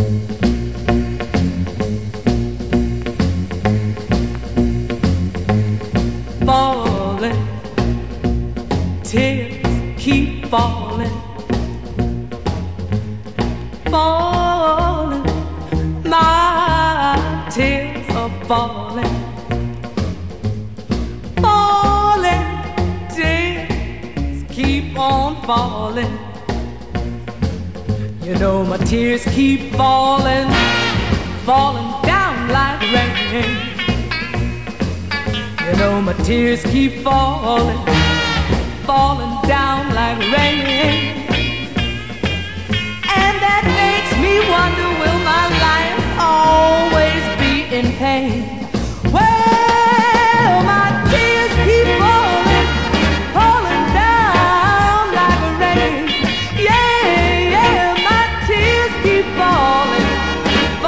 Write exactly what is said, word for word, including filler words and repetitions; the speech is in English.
Falling, tears keep falling, falling, my tears are falling, falling, tears keep on falling. You know my tears keep falling, falling down like rain. You know my tears keep falling, falling down like rain. And that makes me wonder, will my life always be in pain? Well, my tears keep falling, falling down like rain. Yeah, yeah, my tears keep falling.